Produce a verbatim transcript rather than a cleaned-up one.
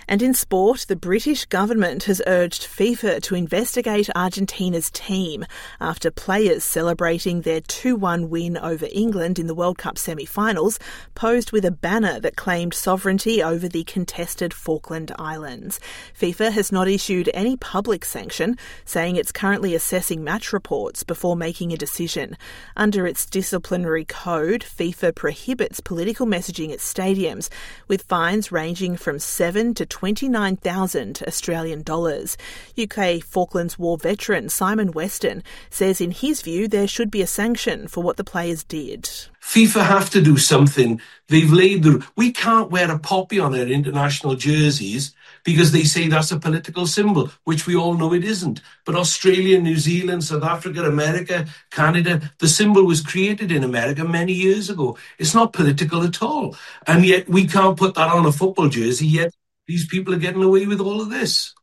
And in sport, the British government has urged FIFA to investigate Argentina's team after players celebrating their two one win over England in the World Cup semi-finals posed with a banner that claimed sovereignty over the contested Falkland Islands. FIFA has not issued any public sanction, saying it's currently assessing match reports before making a decision. Under its disciplinary code, FIFA prohibits political messaging at stadiums, with fines ranging from seven to twenty-nine thousand Australian dollars. U K Falklands War veteran Simon Weston says in his view there should be a sanction for what the players did. FIFA have to do something. They've laid the... We can't wear a poppy on our international jerseys because they say that's a political symbol, which we all know it isn't. But Australia, New Zealand, South Africa, America, Canada, the symbol was created in America many years ago. It's not political at all. And yet we can't put that on a football jersey, yet these people are getting away with all of this.